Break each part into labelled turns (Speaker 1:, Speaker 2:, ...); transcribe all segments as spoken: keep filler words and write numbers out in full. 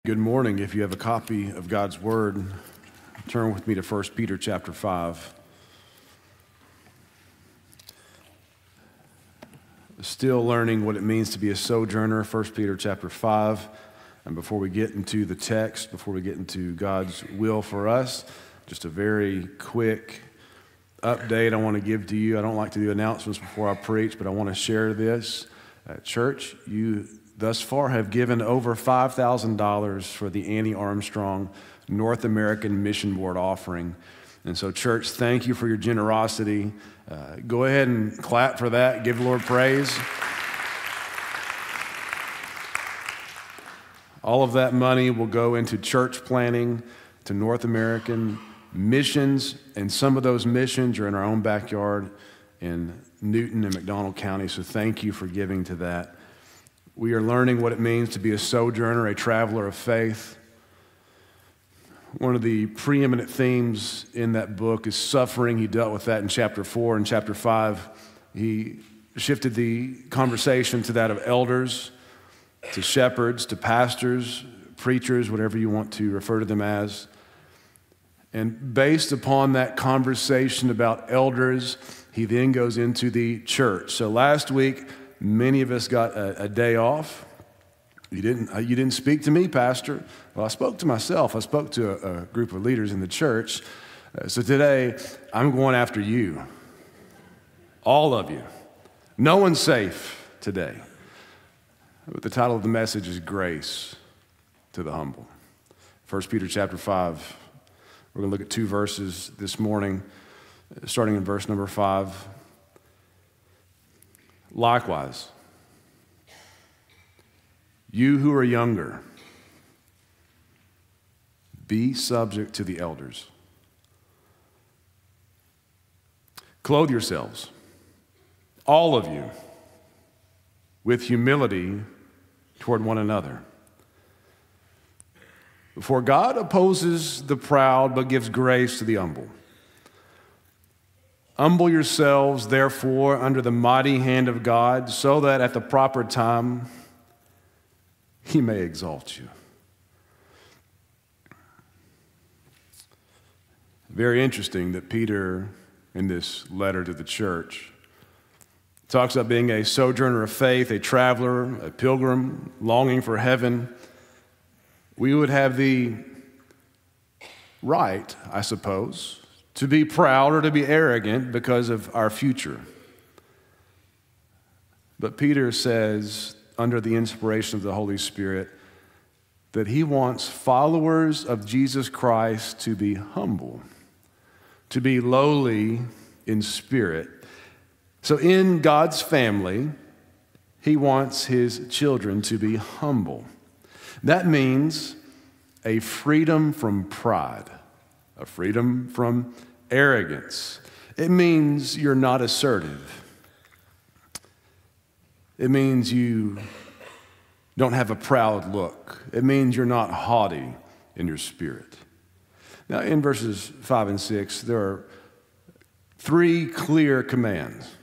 Speaker 1: Good morning. If you have a copy of God's Word, turn with me to First Peter chapter five. Still learning what it means to be a sojourner, First Peter chapter five. And before we get into the text, before we get into God's will for us, just a very quick update I want to give to you. I don't like to do announcements before I preach, but I want to share this. At church, you thus far have given over five thousand dollars for the Annie Armstrong North American Mission Board offering. And so, church, thank you for your generosity. Uh, go ahead and clap for that. Give the Lord praise. All of that money will go into church planting, to North American missions, and some of those missions are in our own backyard in Newton and McDonald County. So thank you for giving to that. We are learning what it means to be a sojourner, a traveler of faith. One of the preeminent themes in that book is suffering. He dealt with that in chapter four. In chapter five, he shifted the conversation to that of elders, to shepherds, to pastors, preachers, whatever you want to refer to them as. And based upon that conversation about elders, he then goes into the church. So last week, many of us got a, a day off. You didn't, uh, you didn't speak to me, Pastor. Well, I spoke to myself. I spoke to a, a group of leaders in the church. Uh, so today, I'm going after you. All of you. No one's safe today. But the title of the message is Grace to the Humble. First Peter chapter five. We're going to look at two verses this morning, starting in verse number five. Likewise, you who are younger, be subject to the elders. Clothe yourselves, all of you, with humility toward one another. For God opposes the proud, but gives grace to the humble. Humble yourselves, therefore, under the mighty hand of God, so that at the proper time he may exalt you. Very interesting that Peter, in this letter to the church, talks about being a sojourner of faith, a traveler, a pilgrim, longing for heaven. We would have the right, I suppose, to be proud or to be arrogant because of our future. But Peter says, under the inspiration of the Holy Spirit, that he wants followers of Jesus Christ to be humble, to be lowly in spirit. So in God's family, he wants his children to be humble. That means a freedom from pride. A freedom from arrogance. It means you're not assertive. It means you don't have a proud look. It means you're not haughty in your spirit. Now, in verses five and six, there are three clear commands.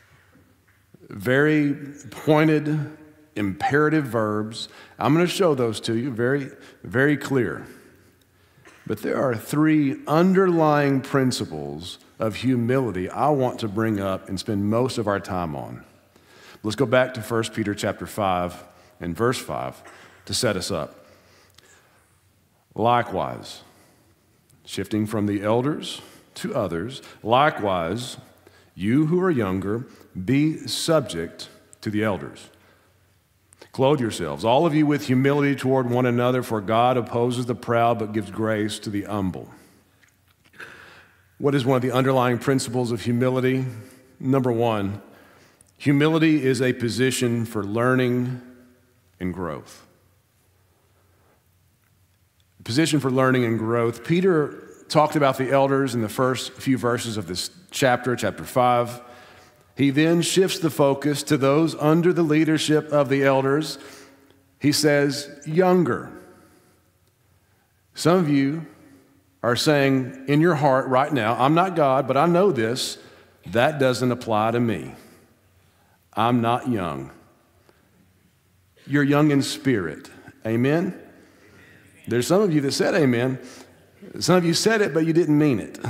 Speaker 1: Very pointed, imperative verbs. I'm going to show those to you, very, very clear. But there are three underlying principles of humility I want to bring up and spend most of our time on. Let's go back to First Peter chapter five and verse five to set us up. Likewise, shifting from the elders to others, likewise, you who are younger, be subject to the elders. Clothe yourselves, all of you, with humility toward one another, for God opposes the proud but gives grace to the humble. What is one of the underlying principles of humility? Number one, humility is a position for learning and growth. A position for learning and growth. Peter talked about the elders in the first few verses of this chapter, chapter five. He then shifts the focus to those under the leadership of the elders. He says, younger. Some of you are saying in your heart right now, I'm not God, but I know this. That doesn't apply to me. I'm not young. You're young in spirit. Amen? There's some of you that said amen. Some of you said it, but you didn't mean it.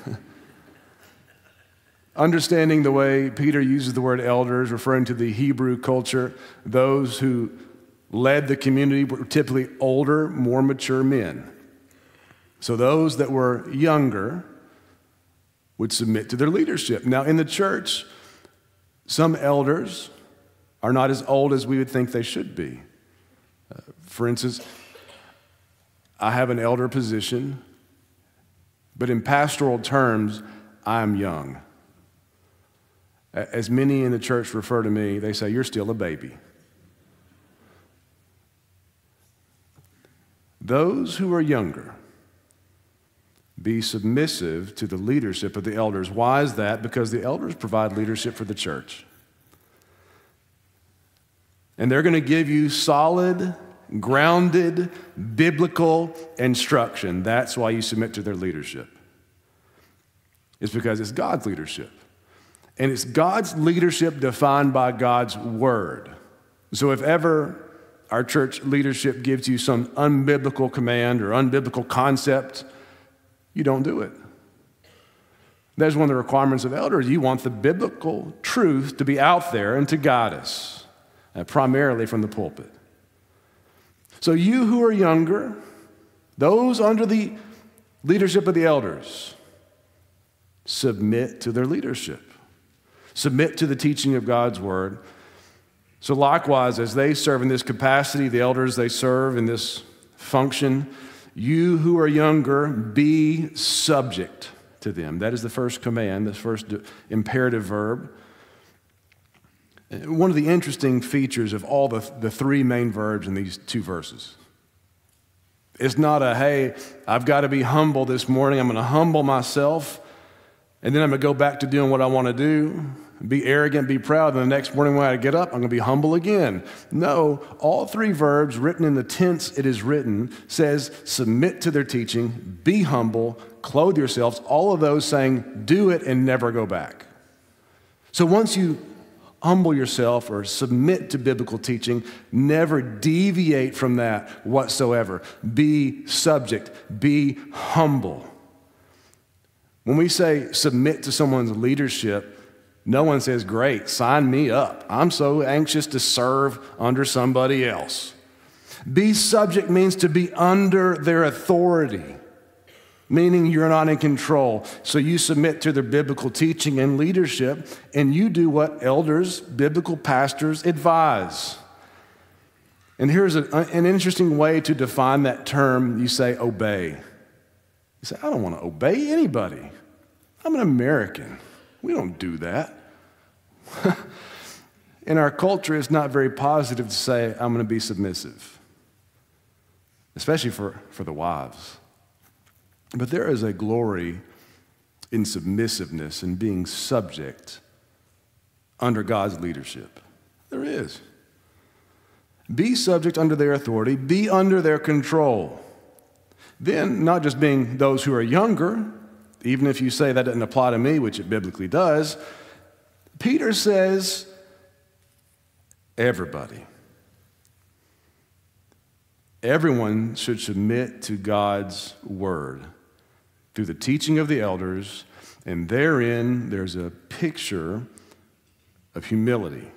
Speaker 1: Understanding the way Peter uses the word elders, referring to the Hebrew culture, those who led the community were typically older, more mature men. So those that were younger would submit to their leadership. Now, in the church, some elders are not as old as we would think they should be. Uh, for instance, I have an elder position, but in pastoral terms, I'm young. As many in the church refer to me, they say, "You're still a baby." Those who are younger, be submissive to the leadership of the elders. Why is that? Because the elders provide leadership for the church. And they're going to give you solid, grounded, biblical instruction. That's why you submit to their leadership. It's because it's God's leadership. And it's God's leadership defined by God's word. So if ever our church leadership gives you some unbiblical command or unbiblical concept, you don't do it. That's one of the requirements of elders. You want the biblical truth to be out there and to guide us, uh, primarily from the pulpit. So you who are younger, those under the leadership of the elders, submit to their leadership. Submit to the teaching of God's word. So likewise, as they serve in this capacity, the elders, they serve in this function, you who are younger, be subject to them. That is the first command, the first imperative verb. One of the interesting features of all the, the three main verbs in these two verses. It's not a, hey, I've got to be humble this morning. I'm going to humble myself, and then I'm going to go back to doing what I want to do. Be arrogant, be proud, and the next morning when I get up, I'm going to be humble again. No, all three verbs written in the tense it is written says submit to their teaching, be humble, clothe yourselves, all of those saying do it and never go back. So once you humble yourself or submit to biblical teaching, never deviate from that whatsoever. Be subject, be humble. When we say submit to someone's leadership, no one says, great, sign me up. I'm so anxious to serve under somebody else. Be subject means to be under their authority, meaning you're not in control. So you submit to their biblical teaching and leadership, and you do what elders, biblical pastors advise. And here's a, an interesting way to define that term. You say obey. You say, I don't want to obey anybody. I'm an American. We don't do that. In our culture, it's not very positive to say, I'm going to be submissive, especially for, for the wives. But there is a glory in submissiveness and being subject under God's leadership. There is. Be subject under their authority, be under their control. Then, not just being those who are younger, even if you say that doesn't apply to me, which it biblically does, Peter says, everybody. Everyone should submit to God's word through the teaching of the elders, and therein there's a picture of humility.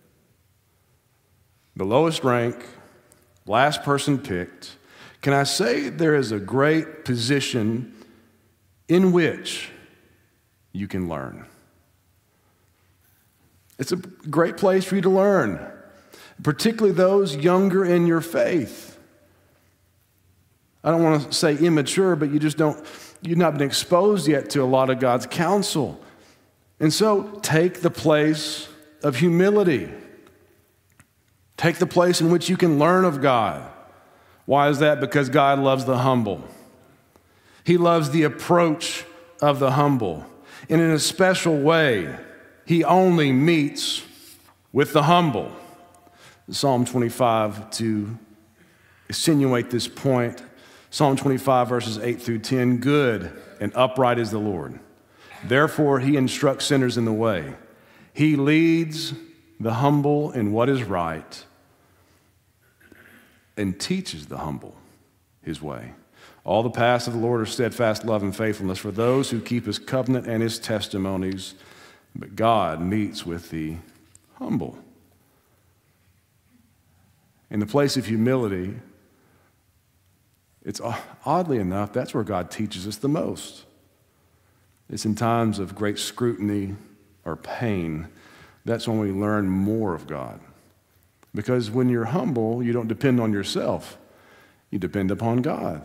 Speaker 1: The lowest rank, last person picked. Can I say there is a great position in which you can learn? It's a great place for you to learn, particularly those younger in your faith. I don't want to say immature, but you just don't, you've not been exposed yet to a lot of God's counsel. And so take the place of humility. Take the place in which you can learn of God. Why is that? Because God loves the humble. He loves the approach of the humble. And in a special way, He only meets with the humble. Psalm twenty-five, to insinuate this point, Psalm twenty-five, verses eight through ten, good and upright is the Lord. Therefore, He instructs sinners in the way. He leads the humble in what is right and teaches the humble his way. All the paths of the Lord are steadfast love and faithfulness for those who keep his covenant and his testimonies, but God meets with the humble. In the place of humility, it's oddly enough, that's where God teaches us the most. It's in times of great scrutiny or pain, that's when we learn more of God. Because when you're humble, you don't depend on yourself. You depend upon God.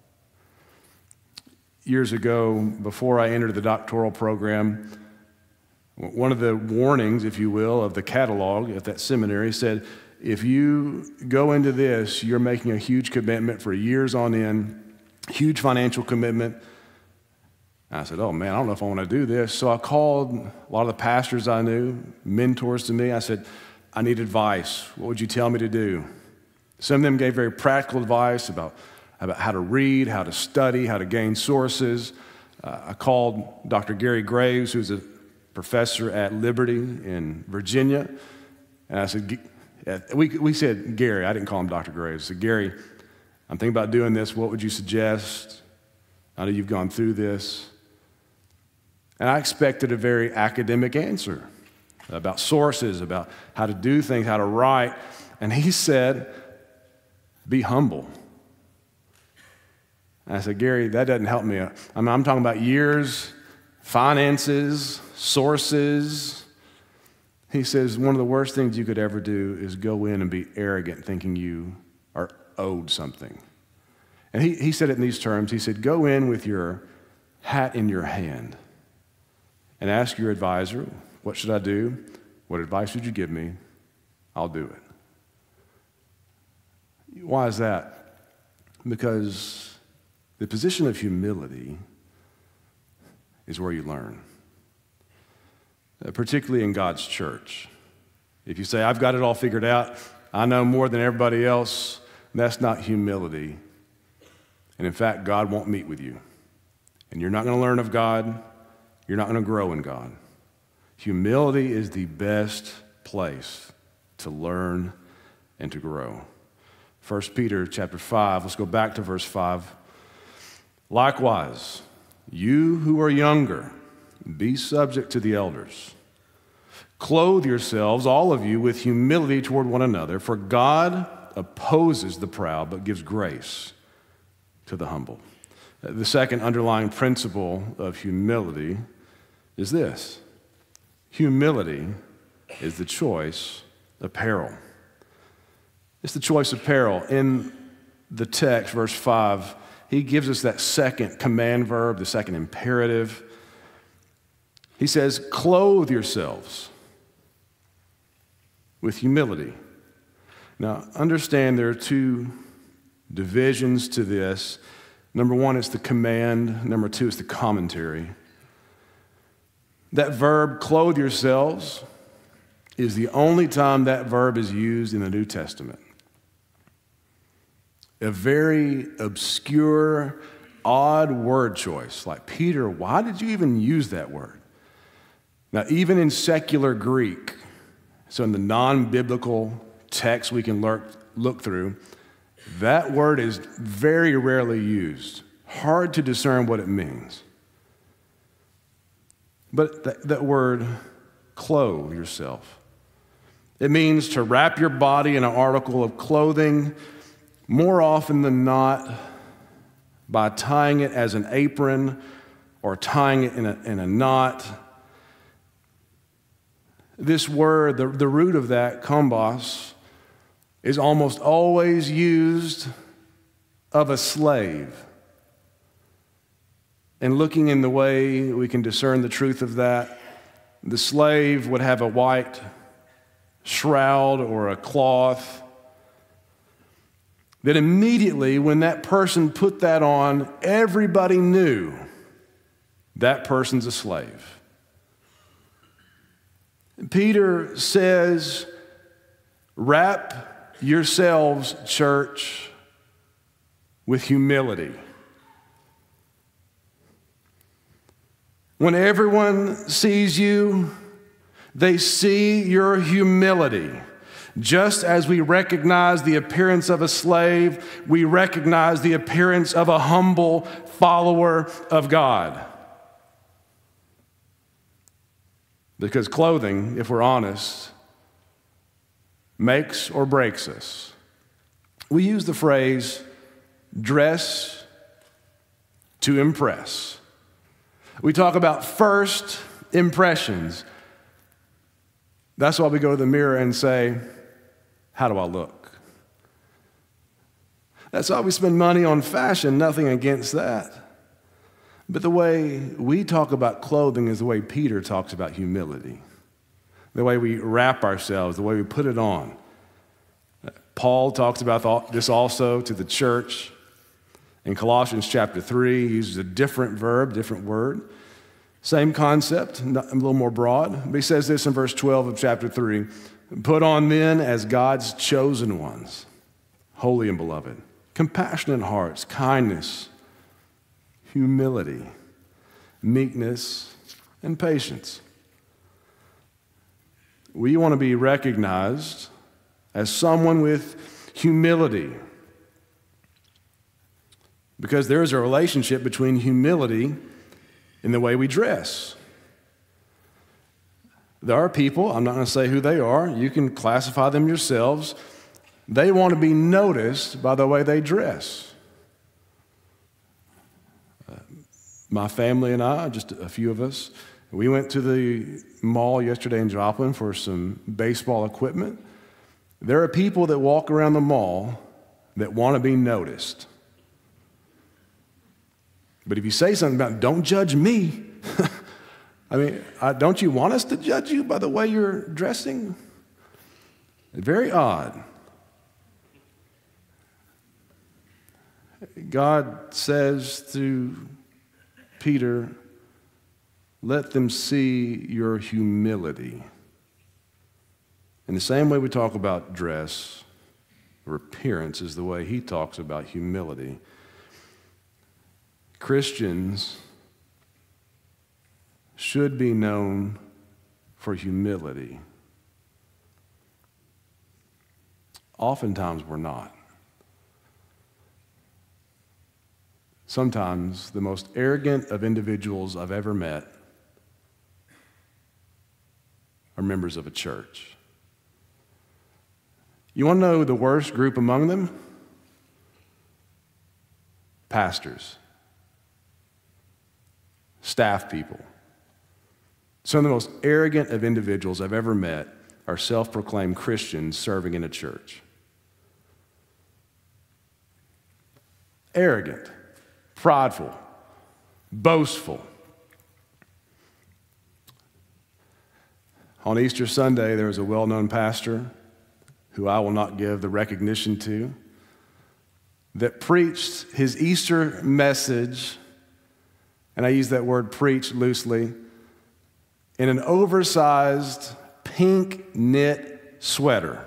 Speaker 1: Years ago, before I entered the doctoral program, one of the warnings, if you will, of the catalog at that seminary said, if you go into this, you're making a huge commitment for years on end, huge financial commitment. I said, oh man, I don't know if I want to do this. So I called a lot of the pastors I knew, mentors to me. I said, I need advice. What would you tell me to do? Some of them gave very practical advice about, about how to read, how to study, how to gain sources. Uh, I called Doctor Gary Graves, who's a professor at Liberty in Virginia. And I said, we, we said, Gary, I didn't call him Doctor Graves. I said, Gary, I'm thinking about doing this. What would you suggest? I know you've gone through this. And I expected a very academic answer about sources, about how to do things, how to write. And he said, be humble. And I said, Gary, that doesn't help me. I mean, I'm talking about years, finances, sources. He says, one of the worst things you could ever do is go in and be arrogant, thinking you are owed something. And he, he said it in these terms. He said, go in with your hat in your hand and ask your advisor, what should I do? What advice would you give me? I'll do it. Why is that? Because the position of humility is where you learn, uh, particularly in God's church. If you say, I've got it all figured out, I know more than everybody else, that's not humility. And in fact, God won't meet with you. And you're not going to learn of God. You're not going to grow in God. Humility is the best place to learn and to grow. First Peter chapter five, let's go back to verse five. Likewise, you who are younger, be subject to the elders. Clothe yourselves, all of you, with humility toward one another, for God opposes the proud, but gives grace to the humble. The second underlying principle of humility is this. Humility is the choice of peril. It's the choice of peril. In the text, verse five, he gives us that second command verb, the second imperative. He says, clothe yourselves with humility. Now, understand there are two divisions to this. Number one is the command. Number two is the commentary. That verb, clothe yourselves, is the only time that verb is used in the New Testament. A very obscure, odd word choice. Like, Peter, why did you even use that word? Now, even in secular Greek, so in the non-biblical text we can look, look through, that word is very rarely used. Hard to discern what it means. But that, that word, clothe yourself, it means to wrap your body in an article of clothing, more often than not by tying it as an apron or tying it in a, in a knot. This word, the, the root of that, kombos, is almost always used of a slave. And looking in the way we can discern the truth of that, the slave would have a white shroud or a cloth that immediately when that person put that on, everybody knew that person's a slave. Peter says, wrap yourselves, church, with humility. When everyone sees you, they see your humility. Just as we recognize the appearance of a slave, we recognize the appearance of a humble follower of God. Because clothing, if we're honest, makes or breaks us. We use the phrase, dress to impress. We talk about first impressions. That's why we go to the mirror and say, how do I look? That's why we spend money on fashion, nothing against that. But the way we talk about clothing is the way Peter talks about humility. The way we wrap ourselves, the way we put it on. Paul talks about this also to the church. In Colossians chapter three, he uses a different verb, different word. Same concept, a little more broad. But he says this in verse twelve of chapter three. Put on then as God's chosen ones, holy and beloved, compassionate hearts, kindness, humility, meekness, and patience. We want to be recognized as someone with humility, because there is a relationship between humility and the way we dress. There are people, I'm not going to say who they are, you can classify them yourselves. They want to be noticed by the way they dress. Uh, my family and I, just a few of us, we went to the mall yesterday in Joplin for some baseball equipment. There are people that walk around the mall that want to be noticed. But if you say something about, don't judge me, I mean, I, don't you want us to judge you by the way you're dressing? Very odd. God says to Peter, let them see your humility. In the same way we talk about dress or appearance is the way he talks about humility. Christians should be known for humility. Oftentimes we're not. Sometimes the most arrogant of individuals I've ever met are members of a church. You want to know the worst group among them? Pastors. Staff people. Some of the most arrogant of individuals I've ever met are self-proclaimed Christians serving in a church. Arrogant, prideful, boastful. On Easter Sunday, there was a well-known pastor who I will not give the recognition to, that preached his Easter message, and I use that word preach loosely, in an oversized pink knit sweater.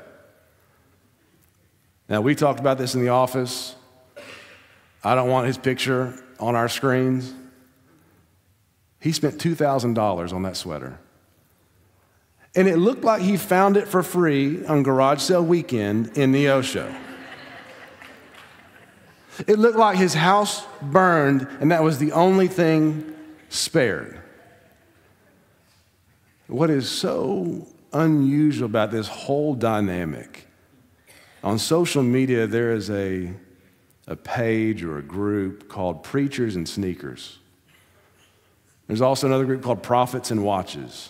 Speaker 1: Now, we talked about this in the office. I don't want his picture on our screens. He spent two thousand dollars on that sweater. And it looked like he found it for free on garage sale weekend in Neosho. It looked like his house burned and that was the only thing spared. What is so unusual about this whole dynamic, on social media there is a, a page or a group called Preachers and Sneakers. There's also another group called Prophets and Watches.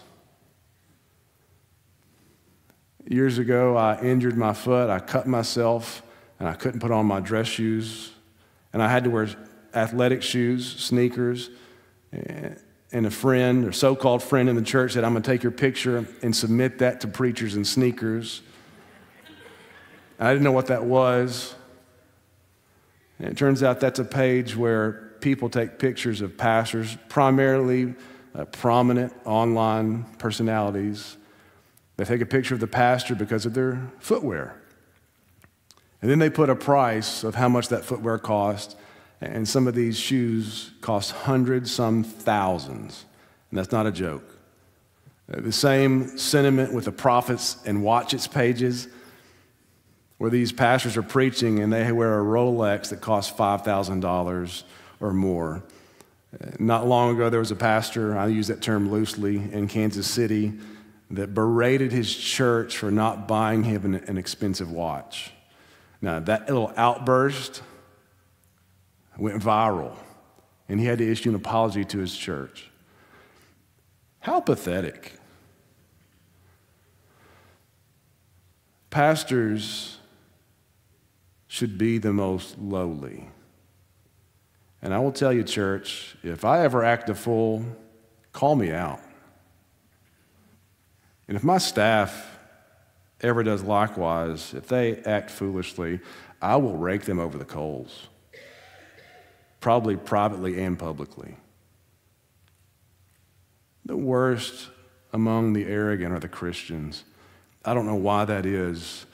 Speaker 1: Years ago, I injured my foot. I cut myself, and I couldn't put on my dress shoes. And I had to wear athletic shoes, sneakers. And a friend, or so-called friend in the church, said, I'm going to take your picture and submit that to Preachers and Sneakers. I didn't know what that was. And it turns out that's a page where people take pictures of pastors, primarily uh, prominent online personalities. They take a picture of the pastor because of their footwear. And then they put a price of how much that footwear cost. And some of these shoes cost hundreds, some thousands. And that's not a joke. The same sentiment with the Prophets and Watches pages. where these pastors are preaching and they wear a Rolex that costs five thousand dollars or more. Not long ago, there was a pastor, I use that term loosely, in Kansas City that berated his church for not buying him an, an expensive watch. Now, that little outburst went viral, and he had to issue an apology to his church. How pathetic. Pastors should be the most lowly. And I will tell you, church, if I ever act a fool, call me out. And if my staff ever does likewise, if they act foolishly, I will rake them over the coals, probably privately and publicly. The worst among the arrogant are the Christians. I don't know why that is.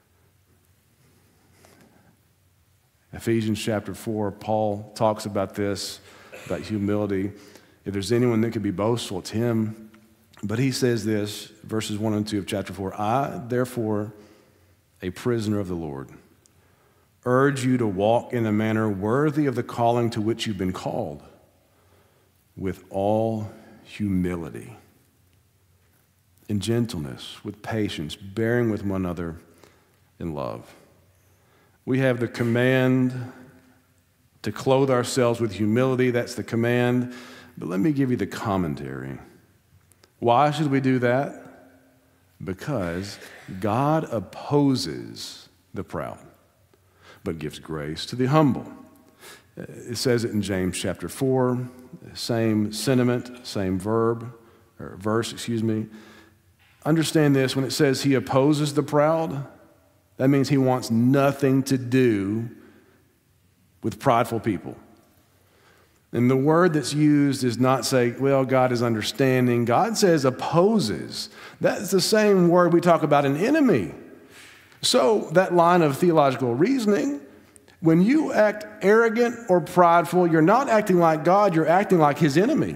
Speaker 1: Ephesians chapter four, Paul talks about this, about humility. If there's anyone that could be boastful, it's him. But he says this, verses one and two of chapter four, I, therefore, a prisoner of the Lord, urge you to walk in a manner worthy of the calling to which you've been called, with all humility, in gentleness, with patience, bearing with one another in love. We have the command to clothe ourselves with humility. That's the command. But let me give you the commentary. Why should we do that? Because God opposes the proud, but gives grace to the humble. It says it in James chapter four, same sentiment, same verb, or verse, excuse me. Understand this, when it says he opposes the proud, that means he wants nothing to do with prideful people. And the word that's used is not say, well, God is understanding. God says opposes. That's the same word we talk about an enemy. So that line of theological reasoning, when you act arrogant or prideful, you're not acting like God, you're acting like his enemy.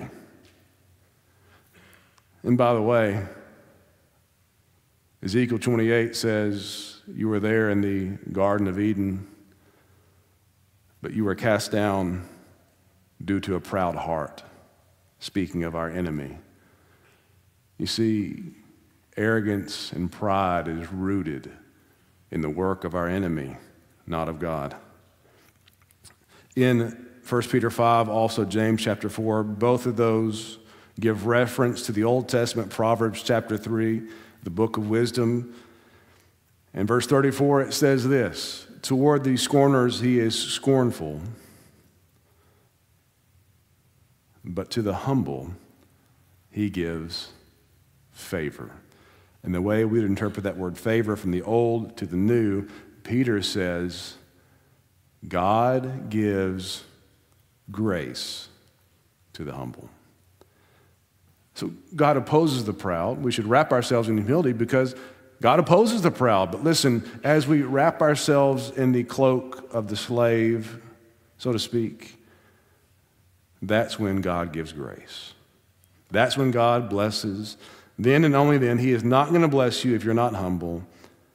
Speaker 1: And by the way, Ezekiel twenty-eight says, you were there in the Garden of Eden, but you were cast down due to a proud heart, speaking of our enemy. You see, arrogance and pride is rooted in the work of our enemy, not of God. In First Peter five, also James chapter four, both of those give reference to the Old Testament, Proverbs chapter three, the book of wisdom. In verse thirty-four, it says this, toward these scorners he is scornful, but to the humble he gives favor. And the way we would interpret that word favor from the old to the new, Peter says, God gives grace to the humble. So God opposes the proud. We should wrap ourselves in humility because God opposes the proud. But listen, as we wrap ourselves in the cloak of the slave, so to speak, that's when God gives grace. That's when God blesses. Then and only then, he is not going to bless you if you're not humble.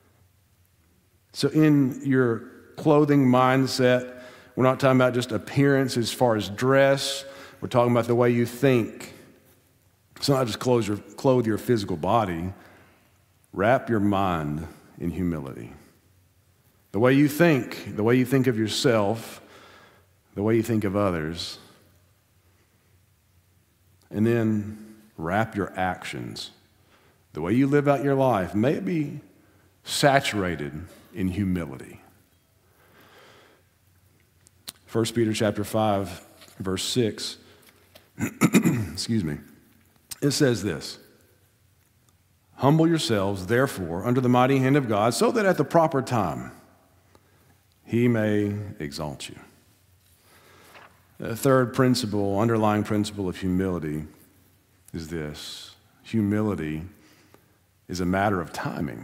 Speaker 1: So in your clothing mindset, we're not talking about just appearance as far as dress. We're talking about the way you think. It's not just clothe your, clothe your physical body. Wrap your mind in humility. The way you think, the way you think of yourself, the way you think of others. And then wrap your actions. The way you live out your life may be saturated in humility. First Peter chapter five, verse six, excuse me, it says this, humble yourselves, therefore, under the mighty hand of God, so that at the proper time he may exalt you. The third principle, underlying principle of humility is this. Humility is a matter of timing.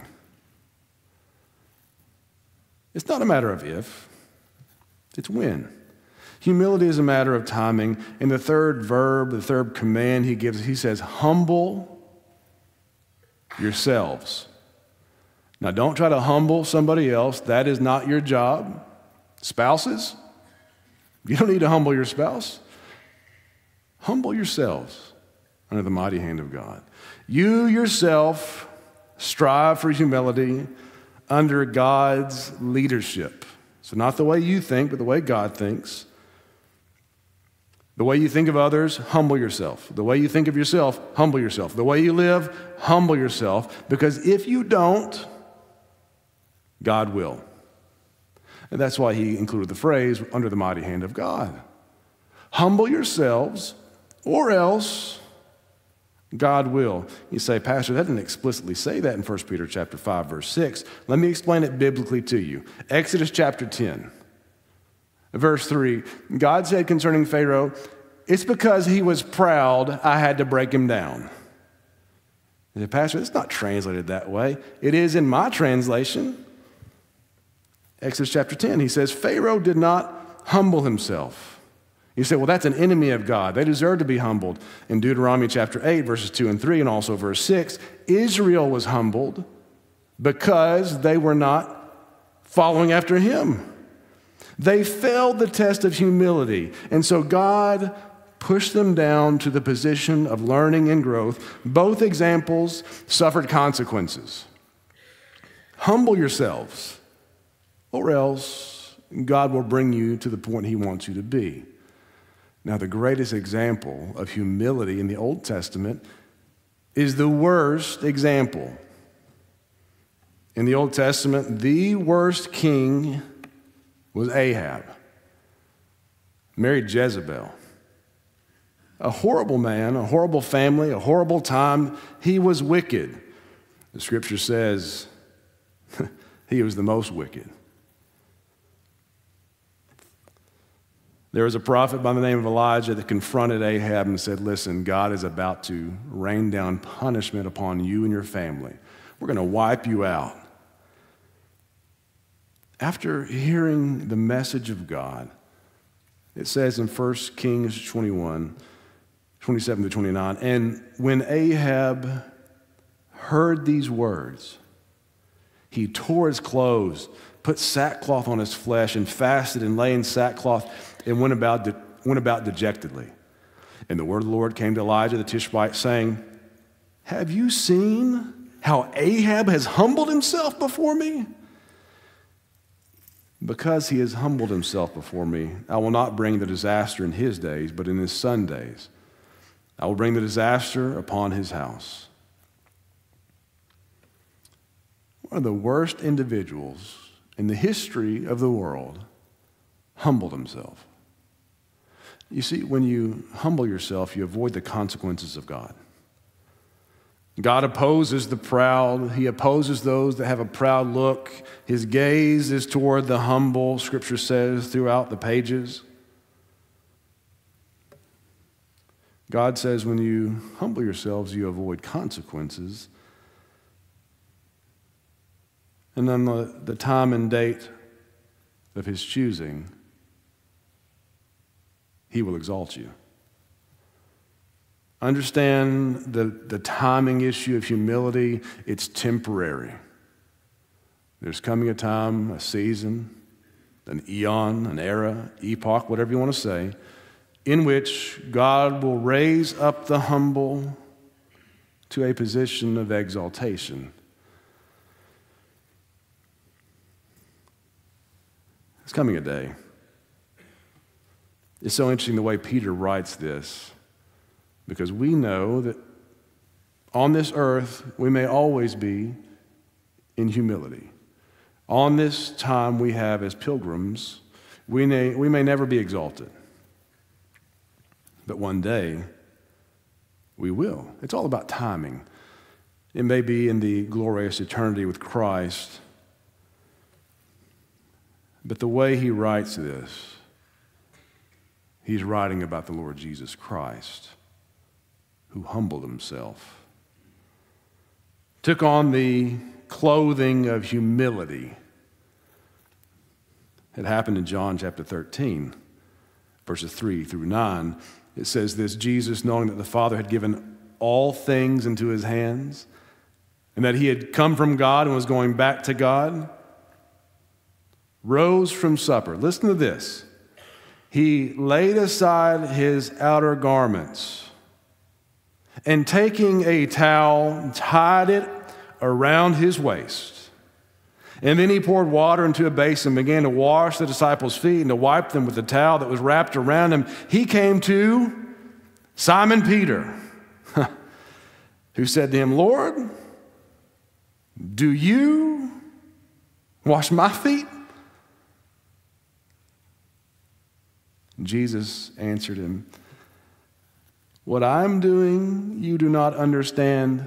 Speaker 1: It's not a matter of if, it's when. Humility is a matter of timing. And the third verb, the third command he gives, he says, humble yourselves. Now, don't try to humble somebody else. That is not your job. Spouses, you don't need to humble your spouse. Humble yourselves under the mighty hand of God. You yourself strive for humility under God's leadership. So not the way you think, but the way God thinks. The way you think of others, humble yourself. The way you think of yourself, humble yourself. The way you live, humble yourself. Because if you don't, God will. And that's why he included the phrase, under the mighty hand of God. Humble yourselves, or else God will. You say, Pastor, that didn't explicitly say that in First Peter chapter five, verse six. Let me explain it biblically to you. Exodus chapter ten, verse three. God said concerning Pharaoh, it's because he was proud I had to break him down. You say, Pastor, it's not translated that way. It is in my translation. Exodus chapter ten, he says, Pharaoh did not humble himself. You say, well, that's an enemy of God. They deserve to be humbled. In Deuteronomy chapter eight, verses two and three, and also verse six, Israel was humbled because they were not following after him. They failed the test of humility. And so God pushed them down to the position of learning and growth. Both examples suffered consequences. Humble yourselves, or else God will bring you to the point he wants you to be. Now, the greatest example of humility in the Old Testament is the worst example. In the Old Testament, the worst king was Ahab, married Jezebel. A horrible man, a horrible family, a horrible time. He was wicked. The scripture says he was the most wicked. There was a prophet by the name of Elijah that confronted Ahab and said, listen, God is about to rain down punishment upon you and your family. We're going to wipe you out. After hearing the message of God, it says in First Kings twenty-one, twenty-seven to twenty-nine, and when Ahab heard these words, he tore his clothes, put sackcloth on his flesh, and fasted and lay in sackcloth and went about, de- went about dejectedly. And the word of the Lord came to Elijah the Tishbite, saying, have you seen how Ahab has humbled himself before me? Because he has humbled himself before me, I will not bring the disaster in his days, but in his son's days. I will bring the disaster upon his house. One of the worst individuals in the history of the world humbled himself. You see, when you humble yourself, you avoid the consequences of God. God opposes the proud. He opposes those that have a proud look. His gaze is toward the humble, Scripture says throughout the pages. God says when you humble yourselves, you avoid consequences. And then the, the time and date of his choosing, he will exalt you. Understand the, the timing issue of humility. It's temporary. There's coming a time, a season, an eon, an era, epoch, whatever you want to say, in which God will raise up the humble to a position of exaltation. It's coming a day. It's so interesting the way Peter writes this, because we know that on this earth we may always be in humility. On this time we have as pilgrims, we may, we may never be exalted. But one day we will. It's all about timing. It may be in the glorious eternity with Christ. But the way he writes this, he's writing about the Lord Jesus Christ, who humbled himself, took on the clothing of humility. It happened in John chapter thirteen, verses three through nine. It says this, Jesus, knowing that the Father had given all things into his hands, and that he had come from God and was going back to God, rose from supper. Listen to this. He laid aside his outer garments, and taking a towel, tied it around his waist. And then he poured water into a basin and began to wash the disciples' feet and to wipe them with the towel that was wrapped around him. He came to Simon Peter, who said to him, "Lord, do you wash my feet?" Jesus answered him, "What I'm doing you do not understand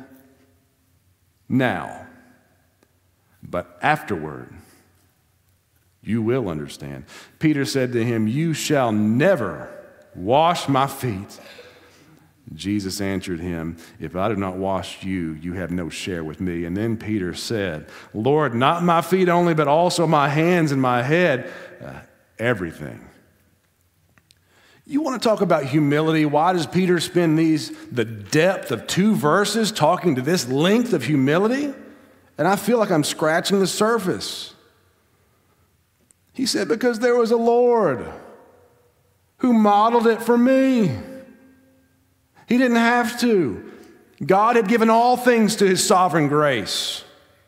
Speaker 1: now, but afterward you will understand." Peter said to him, "You shall never wash my feet." Jesus answered him, "If I do not wash you, you have no share with me." And then Peter said, "Lord, not my feet only, but also my hands and my head, uh, everything." You want to talk about humility? Why does Peter spend these, the depth of two verses talking to this length of humility? And I feel like I'm scratching the surface. He said, because there was a Lord who modeled it for me. He didn't have to. God had given all things to his sovereign grace.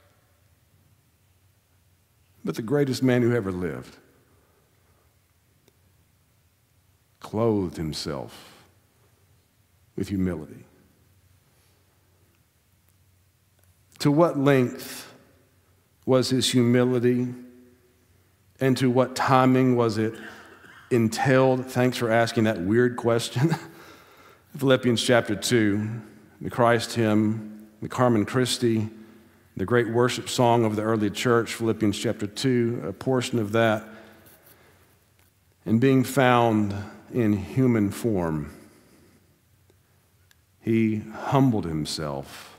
Speaker 1: But the greatest man who ever lived clothed himself with humility. To what length was his humility, and to what timing was it entailed? Thanks for asking that weird question. Philippians chapter two, the Christ hymn, the Carmen Christi, the great worship song of the early church, Philippians chapter two, a portion of that. And being found in human form, he humbled himself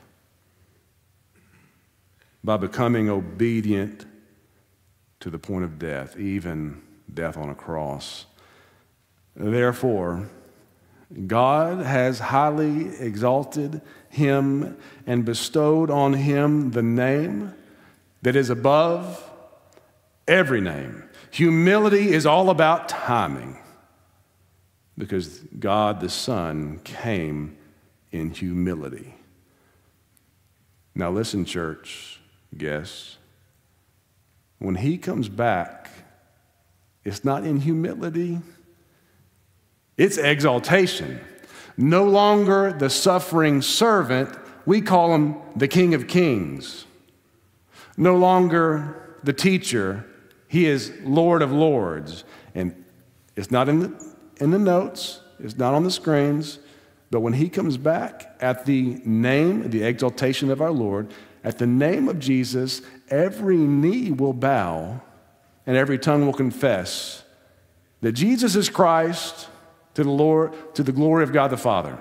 Speaker 1: by becoming obedient to the point of death, even death on a cross. Therefore, God has highly exalted him and bestowed on him the name that is above every name. Humility is all about timing, because God the Son came in humility. Now listen, church, guests. When he comes back, it's not in humility, it's exaltation. No longer the suffering servant, we call him the King of Kings. No longer the teacher, he is Lord of Lords. And it's not in the, in the notes, it's not on the screens, but when he comes back at the name, the exaltation of our Lord, at the name of Jesus, every knee will bow and every tongue will confess that Jesus is Christ, to the Lord, to the glory of God the Father.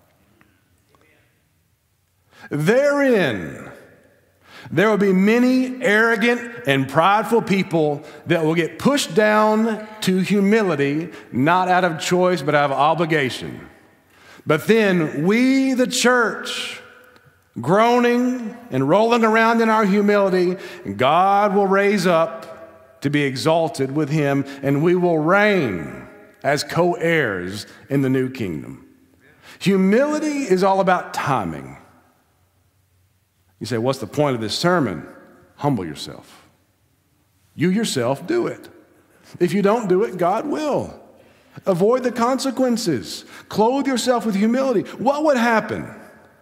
Speaker 1: Therein, there will be many arrogant and prideful people that will get pushed down to humility, not out of choice, but out of obligation. But then we, the church, groaning and rolling around in our humility, God will raise up to be exalted with him, and we will reign as co-heirs in the new kingdom. Humility is all about timing. You say, what's the point of this sermon? Humble yourself. You yourself do it. If you don't do it, God will. Avoid the consequences. Clothe yourself with humility. What would happen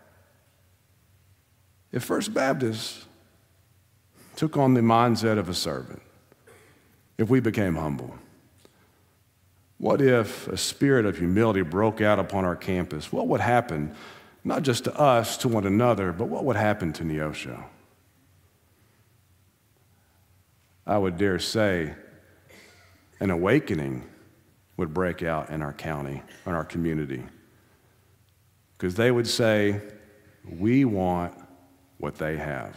Speaker 1: if First Baptist took on the mindset of a servant? If we became humble? What if a spirit of humility broke out upon our campus? What would happen, not just to us, to one another, but what would happen to Neosho? I would dare say an awakening would break out in our county, in our community. Because they would say, we want what they have.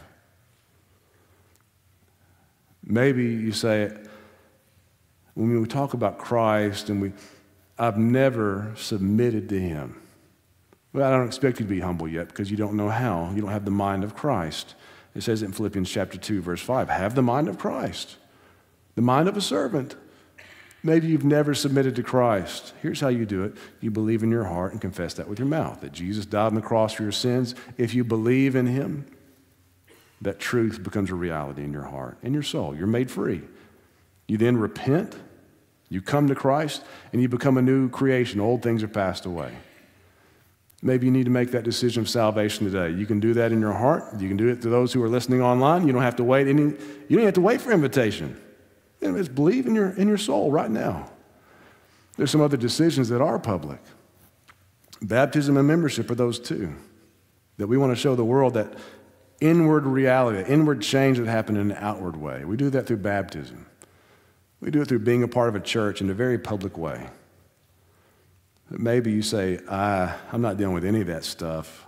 Speaker 1: Maybe you say, when we talk about Christ and we, I've never submitted to him. Well, I don't expect you to be humble yet because you don't know how. You don't have the mind of Christ. It says in Philippians chapter two, verse five, have the mind of Christ, the mind of a servant. Maybe you've never submitted to Christ. Here's how you do it. You believe in your heart and confess that with your mouth, that Jesus died on the cross for your sins. If you believe in him, that truth becomes a reality in your heart and your soul. You're made free. You then repent, you come to Christ, and you become a new creation. Old things are passed away. Maybe you need to make that decision of salvation today. You can do that in your heart. You can do it to those who are listening online. You don't have to wait any, you don't have to wait for invitation. You know, just believe in your, in your soul right now. There's some other decisions that are public. Baptism and membership are those two. That we want to show the world that inward reality, that inward change that happened in an outward way. We do that through baptism. We do it through being a part of a church in a very public way. But maybe you say, ah, I'm not dealing with any of that stuff.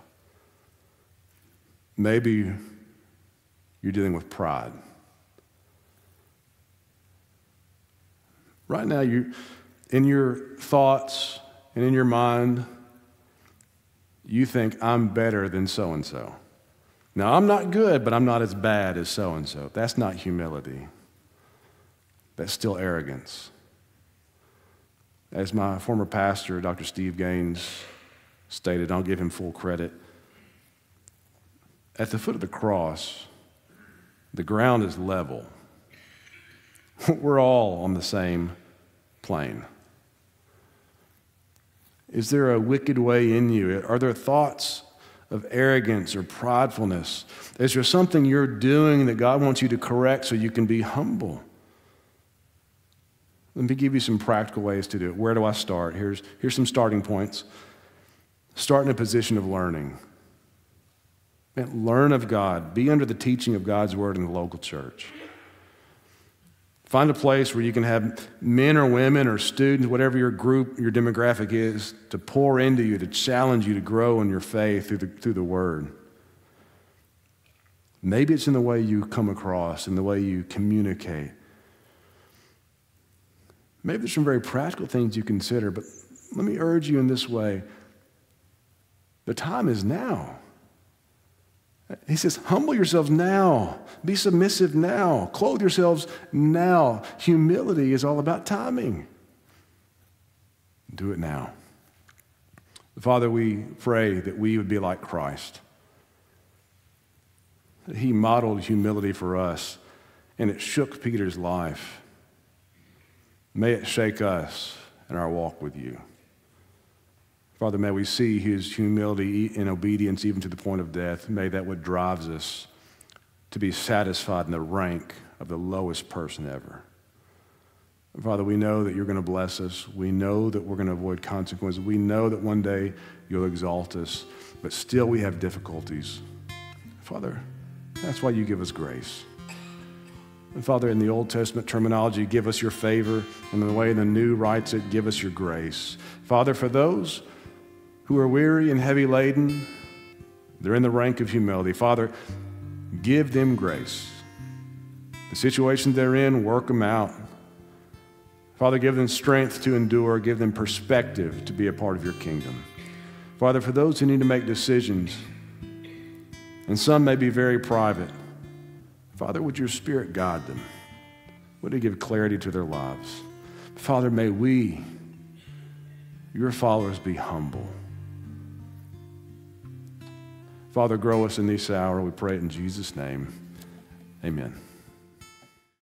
Speaker 1: Maybe you're dealing with pride. Right now, you, in your thoughts and in your mind, you think, I'm better than so-and-so. Now, I'm not good, but I'm not as bad as so-and-so. That's not humility. That's still arrogance. As my former pastor, Doctor Steve Gaines, stated, I'll give him full credit, at the foot of the cross, the ground is level. We're all on the same plane. Is there a wicked way in you? Are there thoughts of arrogance or pridefulness? Is there something you're doing that God wants you to correct so you can be humble? Let me give you some practical ways to do it. Where do I start? Here's, here's some starting points. Start in a position of learning. Man, learn of God. Be under the teaching of God's word in the local church. Find a place where you can have men or women or students, whatever your group, your demographic is, to pour into you, to challenge you to grow in your faith through the, through the word. Maybe it's in the way you come across, in the way you communicate. Maybe there's some very practical things you consider, but let me urge you in this way. The time is now. He says, humble yourselves now. Be submissive now. Clothe yourselves now. Humility is all about timing. Do it now. Father, we pray that we would be like Christ. He modeled humility for us, and it shook Peter's life. May it shake us in our walk with you. Father, may we see his humility and obedience even to the point of death. May that what drives us to be satisfied in the rank of the lowest person ever. Father, we know that you're going to bless us. We know that we're going to avoid consequences. We know that one day you'll exalt us, but still we have difficulties. Father, that's why you give us grace. And Father, in the Old Testament terminology, give us your favor. And in the way the New writes it, give us your grace. Father, for those who are weary and heavy laden, they're in the rank of humility. Father, give them grace. The situation they're in, work them out. Father, give them strength to endure. Give them perspective to be a part of your kingdom. Father, for those who need to make decisions, and some may be very private, Father, would your Spirit guide them? Would it give clarity to their lives? Father, may we, your followers, be humble. Father, grow us in this hour. We pray it in Jesus' name. Amen.